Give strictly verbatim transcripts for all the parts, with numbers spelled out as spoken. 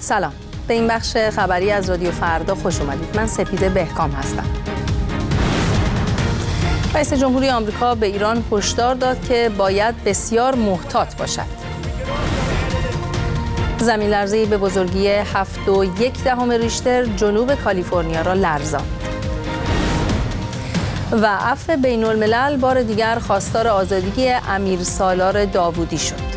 سلام، به این بخش خبری از رادیو فردا خوش اومدید. من سپیده بهکام هستم. رئیس جمهوری آمریکا به ایران هشدار داد که باید بسیار محتاط باشد. زمین لرزه‌ای به بزرگی هفت و یک دهم ریشتر جنوب کالیفرنیا را لرزاند. و عفو بین الملل بار دیگر خواستار آزادی امیر سالار داوودی شد.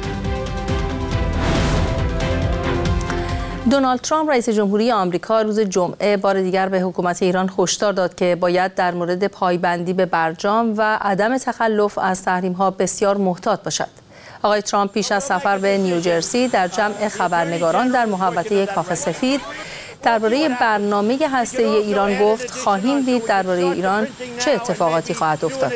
دونالد ترامپ رئیس جمهوری آمریکا روز جمعه بار دیگر به حکومت ایران هشدار داد که باید در مورد پایبندی به برجام و عدم تخلف از تحریم‌ها بسیار محتاط باشد. آقای ترامپ پیش از سفر به نیوجرسی در جمع خبرنگاران در محوطه کاخ سفید درباره برنامه هسته‌ای ایران گفت خواهیم دید درباره ایران چه اتفاقاتی خواهد افتاد.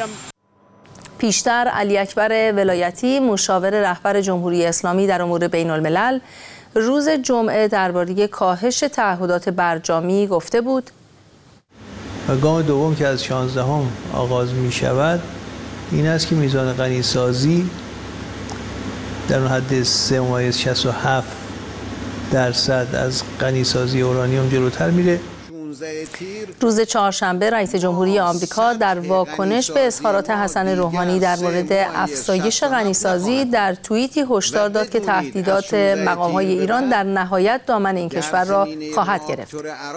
پیشتر علی اکبر ولایتی مشاور رهبر جمهوری اسلامی در امور بین الملل روز جمعه درباره کاهش تعهدات برجامی گفته بود و گام دوم که از شانزدهم آغاز می شود این است که میزان غنیسازی در حد سه و شصت و هفت درصد از غنیسازی اورانیوم جلوتر میره. روز چهارشنبه رئیس جمهوری آمریکا در واکنش به اظهارات حسن روحانی در مورد افزایش غنیسازی در توییتی هشدار داد که تهدیدات مقام‌های ایران در نهایت دامن این کشور را خواهد گرفت.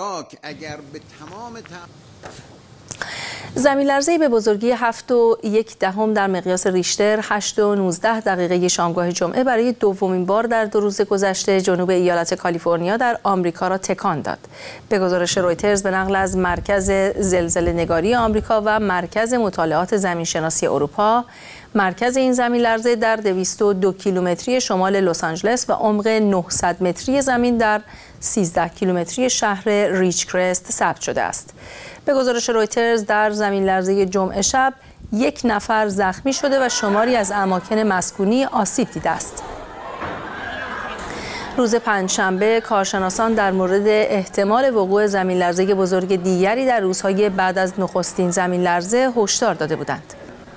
زمین لرزه‌ای به بزرگی هفت و یک دهم در مقیاس ریشتر هشت و نوزده دقیقه شامگاه جمعه برای دومین بار در دو روز گذشته جنوب ایالت کالیفرنیا در آمریکا را تکان داد. به گزارش رویترز به نقل از مرکز زلزله‌نگاری آمریکا و مرکز مطالعات زمینشناسی اروپا، مرکز این زمین لرزه در دویست و دو کیلومتری شمال لس آنجلس و عمق نهصد متری زمین در سیزده کیلومتری شهر ریچکرست ثبت شده است. به گزارش رویترز در زمین لرزه جمعه شب یک نفر زخمی شده و شماری از اماکن مسکونی آسیب دیده است. روز پنجشنبه کارشناسان در مورد احتمال وقوع زمین لرزه بزرگ دیگری در روزهای بعد از نخستین زمین لرزه هشدار داده بودند.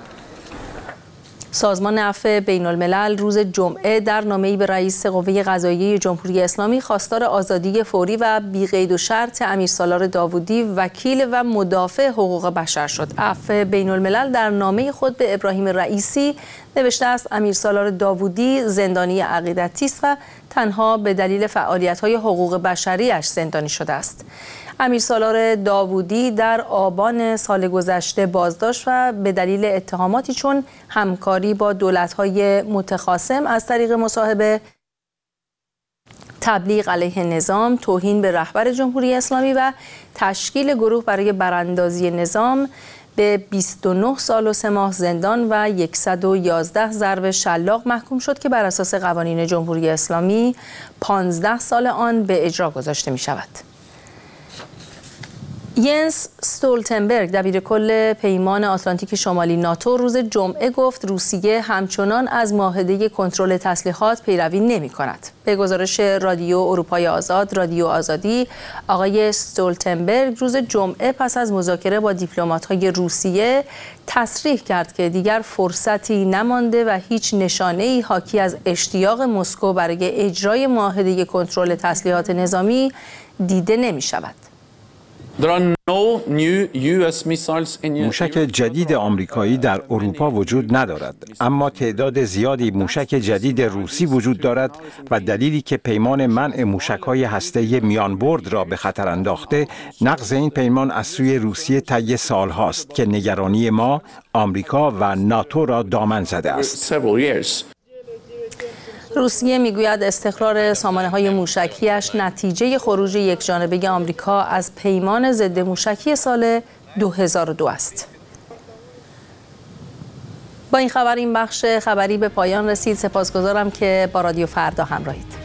سازمان عفو بین الملل روز جمعه در نامه‌ای به رئیس قوه قضاییه جمهوری اسلامی خواستار آزادی فوری و بی قید و شرط امیر سالار داوودی وکیل و مدافع حقوق بشر شد. عفو بین الملل در نامه خود به ابراهیم رئیسی نوشته است امیر سالار داوودی زندانی عقیدتی است و تنها به دلیل فعالیت‌های حقوق بشری‌اش زندانی شده است. امیر سالار داوودی در آبان سال گذشته بازداشت و به دلیل اتهاماتی چون همکاری با دولت‌های متخاصم از طریق مصاحبه، تبلیغ علیه نظام، توهین به رهبر جمهوری اسلامی و تشکیل گروه برای براندازی نظام به بیست و نه سال و سه ماه زندان و صد و یازده ضرب شلاق محکوم شد که بر اساس قوانین جمهوری اسلامی پانزده سال آن به اجرا گذاشته می شود. ینس استولتنبرگ دبیرکل پیمان آتلانتیک شمالی ناتو روز جمعه گفت روسیه همچنان از معاهده کنترل تسلیحات پیروی نمی کند. به گزارش رادیو اروپای آزاد، رادیو آزادی، آقای استولتنبرگ روز جمعه پس از مذاکره با دیپلمات‌های روسیه تصریح کرد که دیگر فرصتی نمانده و هیچ نشانه‌ای حاکی از اشتیاق مسکو برای اجرای معاهده کنترل تسلیحات نظامی دیده نمی شود. موشک جدید آمریکایی در اروپا وجود ندارد، اما تعداد زیادی موشک جدید روسی وجود دارد و دلیلی که پیمان منع موشک‌های هسته‌ای میانبرد را به خطر انداخته، نقض این پیمان از سوی روسیه طی سال‌هاست که نگرانی ما، آمریکا و ناتو را دامن زده است. روسیه میگوید استقرار سامانه‌های موشکیش نتیجه خروج یکجانبه آمریکا از پیمان ضد موشکی سال دو هزار و دو است. با این خبر این بخش خبری به پایان رسید. سپاسگزارم که با رادیو فردا همراهید.